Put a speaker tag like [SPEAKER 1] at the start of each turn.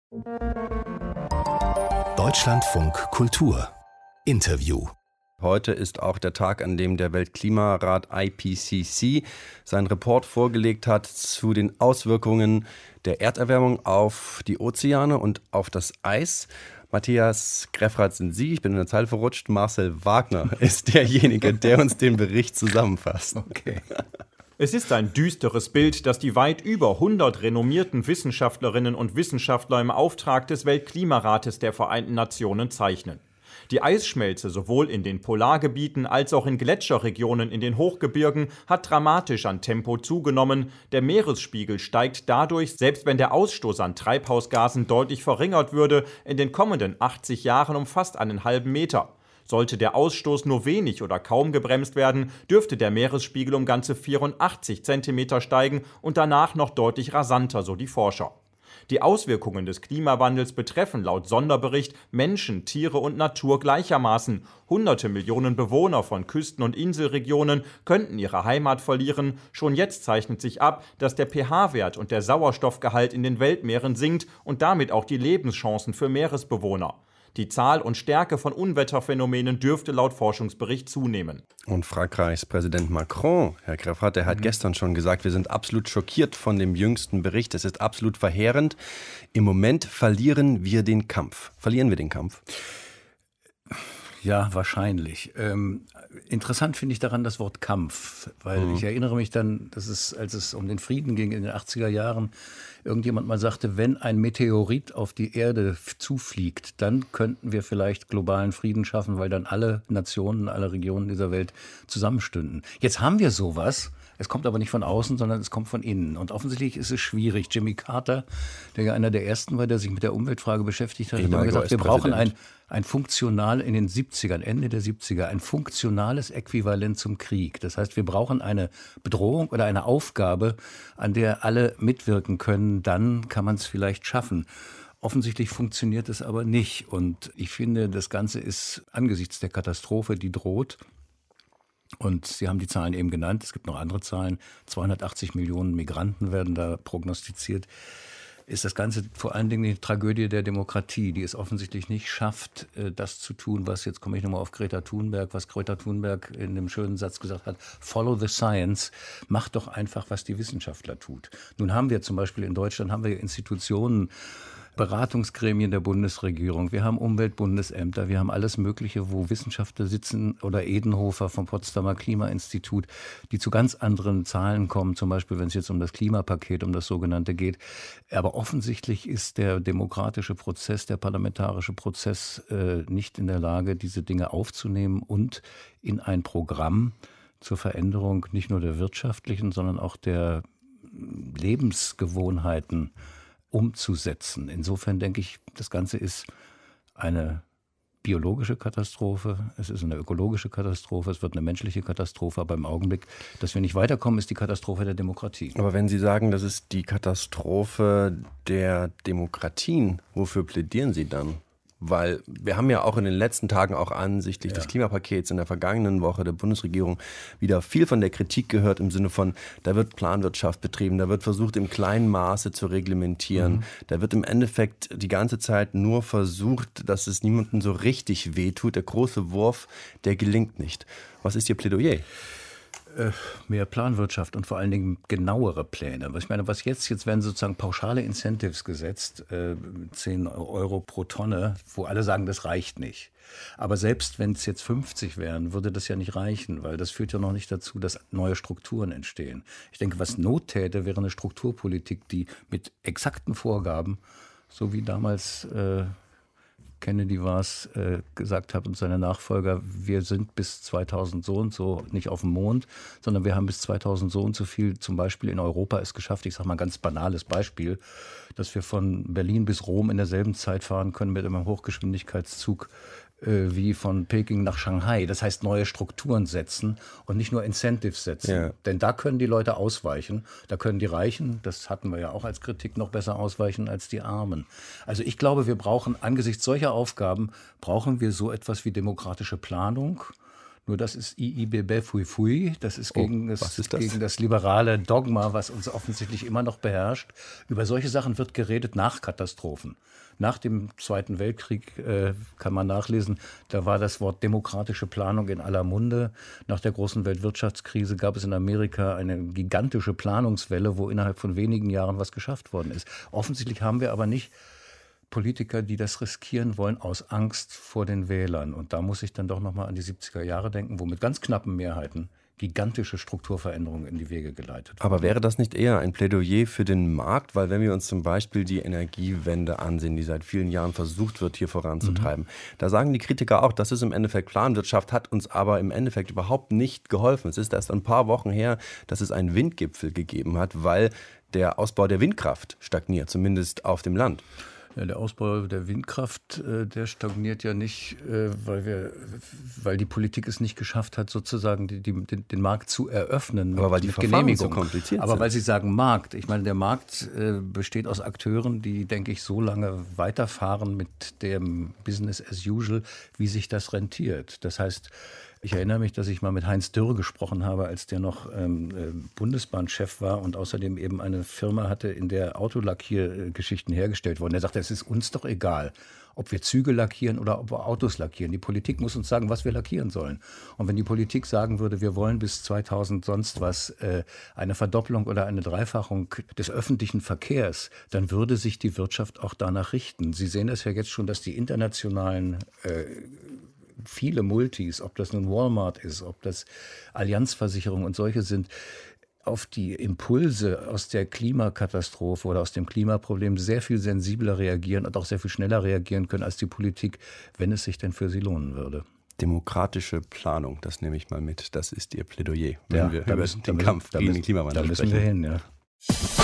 [SPEAKER 1] Deutschlandfunk Kultur Interview.
[SPEAKER 2] Heute ist auch der Tag, an dem der Weltklimarat IPCC seinen Report vorgelegt hat zu den Auswirkungen der Erderwärmung auf die Ozeane und auf das Eis. Matthias Greffrath sind Sie, ich bin in der Zeile verrutscht. Marcel Wagner ist derjenige, der uns den Bericht zusammenfasst.
[SPEAKER 3] Okay. Es ist ein düsteres Bild, das die weit über 100 renommierten Wissenschaftlerinnen und Wissenschaftler im Auftrag des Weltklimarates der Vereinten Nationen zeichnen. Die Eisschmelze sowohl in den Polargebieten als auch in Gletscherregionen in den Hochgebirgen hat dramatisch an Tempo zugenommen. Der Meeresspiegel steigt dadurch, selbst wenn der Ausstoß an Treibhausgasen deutlich verringert würde, in den kommenden 80 Jahren um fast einen halben Meter. Sollte der Ausstoß nur wenig oder kaum gebremst werden, dürfte der Meeresspiegel um ganze 84 Zentimeter steigen und danach noch deutlich rasanter, so die Forscher. Die Auswirkungen des Klimawandels betreffen laut Sonderbericht Menschen, Tiere und Natur gleichermaßen. Hunderte Millionen Bewohner von Küsten- und Inselregionen könnten ihre Heimat verlieren. Schon jetzt zeichnet sich ab, dass der pH-Wert und der Sauerstoffgehalt in den Weltmeeren sinkt und damit auch die Lebenschancen für Meeresbewohner. Die Zahl und Stärke von Unwetterphänomenen dürfte laut Forschungsbericht zunehmen.
[SPEAKER 2] Und Frankreichs Präsident Macron, Herr Greffrath, der hat gestern schon gesagt, wir sind absolut schockiert von dem jüngsten Bericht. Es ist absolut verheerend. Im Moment verlieren wir den Kampf. Verlieren wir den Kampf?
[SPEAKER 4] Ja, wahrscheinlich. Interessant finde ich daran das Wort Kampf, weil ich erinnere mich dann, dass es, als es um den Frieden ging in den 80er Jahren, irgendjemand mal sagte, wenn ein Meteorit auf die Erde zufliegt, dann könnten wir vielleicht globalen Frieden schaffen, weil dann alle Nationen, alle Regionen dieser Welt zusammenstünden. Jetzt haben wir sowas. Es kommt aber nicht von außen, sondern es kommt von innen. Und offensichtlich ist es schwierig. Jimmy Carter, der ja einer der Ersten war, der sich mit der Umweltfrage beschäftigt hat, hat immer gesagt, wir brauchen ein funktional in den 70ern, Ende der 70er, ein funktionales Äquivalent zum Krieg. Das heißt, wir brauchen eine Bedrohung oder eine Aufgabe, an der alle mitwirken können. Dann kann man es vielleicht schaffen. Offensichtlich funktioniert es aber nicht. Und ich finde, das Ganze ist angesichts der Katastrophe, die droht, und Sie haben die Zahlen eben genannt, es gibt noch andere Zahlen, 280 Millionen Migranten werden da prognostiziert, ist das Ganze vor allen Dingen die Tragödie der Demokratie, die es offensichtlich nicht schafft, das zu tun, was, jetzt komme ich nochmal auf Greta Thunberg, was Greta Thunberg in dem schönen Satz gesagt hat, follow the science, macht doch einfach, was die Wissenschaftler tut. Nun haben wir zum Beispiel in Deutschland, haben wir Institutionen, Beratungsgremien der Bundesregierung, wir haben Umweltbundesämter, wir haben alles Mögliche, wo Wissenschaftler sitzen oder Edenhofer vom Potsdamer Klimainstitut, die zu ganz anderen Zahlen kommen, zum Beispiel wenn es jetzt um das Klimapaket, um das sogenannte geht. Aber offensichtlich ist der demokratische Prozess, der parlamentarische Prozess nicht in der Lage, diese Dinge aufzunehmen und in ein Programm zur Veränderung nicht nur der wirtschaftlichen, sondern auch der Lebensgewohnheiten umzusetzen. Insofern denke ich, das Ganze ist eine biologische Katastrophe, es ist eine ökologische Katastrophe, es wird eine menschliche Katastrophe, aber im Augenblick, dass wir nicht weiterkommen, ist die Katastrophe der Demokratie.
[SPEAKER 2] Aber wenn Sie sagen, das ist die Katastrophe der Demokratien, wofür plädieren Sie dann? Weil wir haben ja auch in den letzten Tagen auch ansichtlich des Klimapakets in der vergangenen Woche der Bundesregierung wieder viel von der Kritik gehört im Sinne von, da wird Planwirtschaft betrieben, da wird versucht im kleinen Maße zu reglementieren, da wird im Endeffekt die ganze Zeit nur versucht, dass es niemandem so richtig wehtut. Der große Wurf, der gelingt nicht. Was ist Ihr Plädoyer?
[SPEAKER 4] Mehr Planwirtschaft und vor allen Dingen genauere Pläne. Ich meine, was jetzt werden sozusagen pauschale Incentives gesetzt, 10 Euro pro Tonne, wo alle sagen, das reicht nicht. Aber selbst wenn es jetzt 50 wären, würde das ja nicht reichen, weil das führt ja noch nicht dazu, dass neue Strukturen entstehen. Ich denke, was Not täte, wäre eine Strukturpolitik, die mit exakten Vorgaben, so wie damals Kennedy war es, gesagt hat und seine Nachfolger, wir sind bis 2000 so und so nicht auf dem Mond, sondern wir haben bis 2000 so und so viel zum Beispiel in Europa es geschafft. Ich sage mal ein ganz banales Beispiel, dass wir von Berlin bis Rom in derselben Zeit fahren können mit einem Hochgeschwindigkeitszug wie von Peking nach Shanghai. Das heißt, neue Strukturen setzen und nicht nur Incentives setzen. Ja. Denn da können die Leute ausweichen. Da können die Reichen, das hatten wir ja auch als Kritik, noch besser ausweichen als die Armen. Also ich glaube, wir brauchen angesichts solcher Aufgaben, brauchen wir so etwas wie demokratische Planung. Nur das ist IIBB Fui Fui, das ist gegen
[SPEAKER 2] gegen
[SPEAKER 4] das liberale Dogma, was uns offensichtlich immer noch beherrscht. Über solche Sachen wird geredet nach Katastrophen. Nach dem Zweiten Weltkrieg kann man nachlesen, da war das Wort demokratische Planung in aller Munde. Nach der großen Weltwirtschaftskrise gab es in Amerika eine gigantische Planungswelle, wo innerhalb von wenigen Jahren was geschafft worden ist. Offensichtlich haben wir aber nicht Politiker, die das riskieren wollen aus Angst vor den Wählern. Und da muss ich dann doch nochmal an die 70er Jahre denken, wo mit ganz knappen Mehrheiten gigantische Strukturveränderungen in die Wege geleitet wurden.
[SPEAKER 2] Aber wäre das nicht eher ein Plädoyer für den Markt? Weil wenn wir uns zum Beispiel die Energiewende ansehen, die seit vielen Jahren versucht wird, hier voranzutreiben, da sagen die Kritiker auch, das ist im Endeffekt Planwirtschaft, hat uns aber im Endeffekt überhaupt nicht geholfen. Es ist erst ein paar Wochen her, dass es einen Windgipfel gegeben hat, weil der Ausbau der Windkraft stagniert, zumindest auf dem Land.
[SPEAKER 4] Ja, der Ausbau der Windkraft, der stagniert ja nicht, weil die Politik es nicht geschafft hat, sozusagen den Markt zu eröffnen.
[SPEAKER 2] Aber weil die Verfahren so kompliziert sind.
[SPEAKER 4] Aber weil Sie sagen Markt. Ich meine, der Markt besteht aus Akteuren, die, denke ich, so lange weiterfahren mit dem Business as usual, wie sich das rentiert. Das heißt, ich erinnere mich, dass ich mal mit Heinz Dürr gesprochen habe, als der noch Bundesbahnchef war und außerdem eben eine Firma hatte, in der Autolackiergeschichten hergestellt wurden. Er sagte, es ist uns doch egal, ob wir Züge lackieren oder ob wir Autos lackieren. Die Politik muss uns sagen, was wir lackieren sollen. Und wenn die Politik sagen würde, wir wollen bis 2000 sonst was eine Verdopplung oder eine Dreifachung des öffentlichen Verkehrs, dann würde sich die Wirtschaft auch danach richten. Sie sehen es ja jetzt schon, dass die internationalen viele Multis, ob das nun Walmart ist, ob das Allianzversicherung und solche sind, auf die Impulse aus der Klimakatastrophe oder aus dem Klimaproblem sehr viel sensibler reagieren und auch sehr viel schneller reagieren können als die Politik, wenn es sich denn für sie lohnen würde.
[SPEAKER 2] Demokratische Planung, das nehme ich mal mit. Das ist Ihr Plädoyer, wenn
[SPEAKER 4] Ja,
[SPEAKER 2] wir über den Kampf gegen den Klimawandel sprechen.
[SPEAKER 4] Da müssen wir hin, ja.